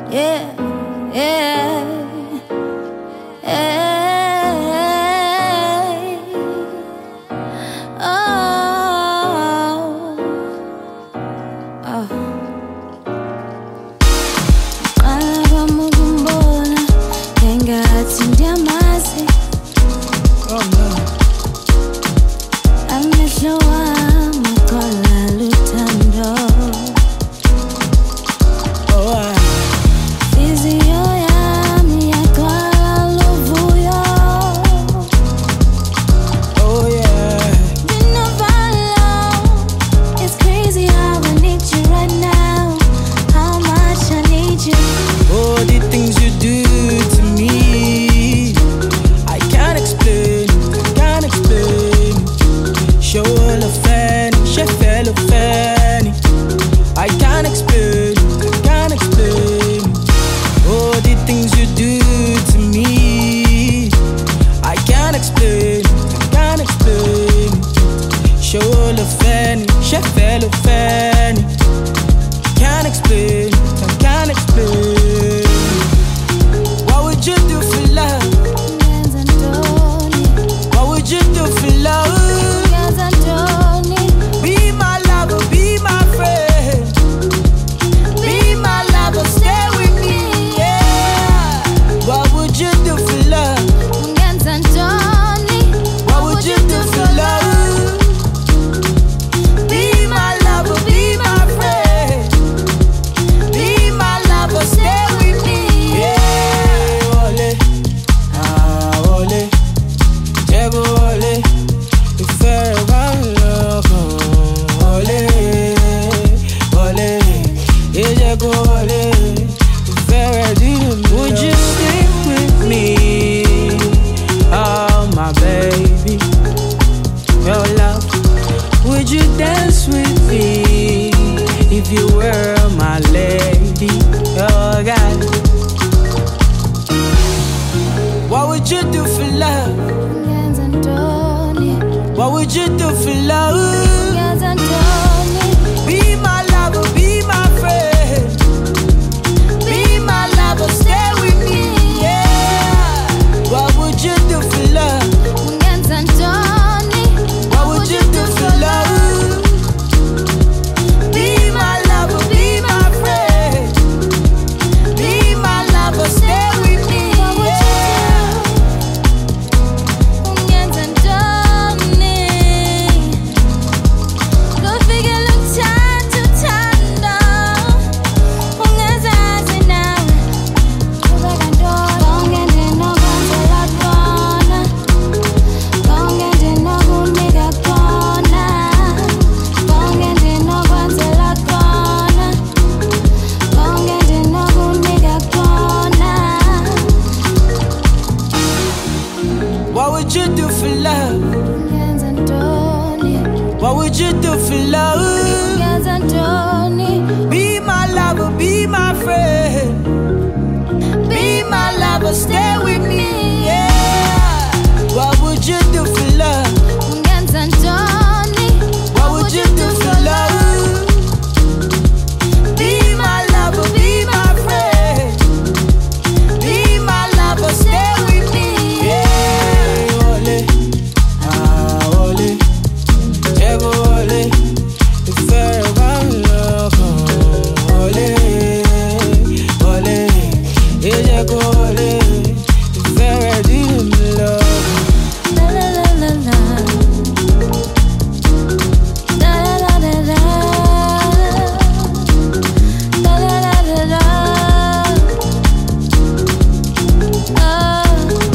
yeah, yeah, yeah. Oh, oh. Qala mukumbona engathi ndiyamazi. Oh no. Amehlo wami qola luthando. Physio yami yaqala luvuyo. Oh yeah. You never know. It's crazy how I need you right now. How much I need you. Oh, the things you do to me, I can't explain, can't explain. Show all the fan, she fell a fanny. I can't explain, can't explain. Oh, the things you do to me, I can't explain, can't explain. Show all the fan, she fell a fanny. Can't explain, can't explain. What would you do for love? Yes, Antoni. What would you do for love? Yes, Antoni. Be my lover, be my friend. Be my lover, stay with me, yeah. What would you do for love? Yes, Antoni. What would you do for love? Be my lover, be my friend. Be my lover, stay with me, yeah. Ole, ah ole, Jego ole, ìfẹ́ rẹ̀ wá lọ́kàn. Ole, ole, Jego ole, ìfẹ́ rẹ̀ dínú mi. Would you stay with me? Oh my baby, your love. Would you dance with me if you were my lady? Oh God. What would you do for love? Yes, Antoni. What would you do for love? Yes, Antoni. Be my lover, be my friend. Be my lover, stay with me, yeah. What would you do for love? Yes, Antoni. What would you do for love? Be my lover, be my friend. Be my lover, stay with me, yeah. Yes, Antoni. Lufike luthando thando. Ungazazi nawe. Qhubeka ntoni. Konke ndinokwenzela kona. Konke ndinokunika kona. Konke ndinokwenzela kona. Konke ndinokunika kona. What would you do for love? Yes, Antoni. What would you do for love? Yes, Antoni. Be my lover, be my friend. Be my lover, stay with me, yeah. What would you do for love? Yes, Antoni. What would you do for love? Be my lover, be my friend. Be my lover, stay with me, yeah. Ole, ah ole, Jego ole, ìfẹ́ rẹ̀ wá lọ́kàn. Ole, ole, Jego ole, ìfẹ́ rẹ̀ dínú mi lọ́kàn. La la la la la. La la la la la. La la la la la. Oh.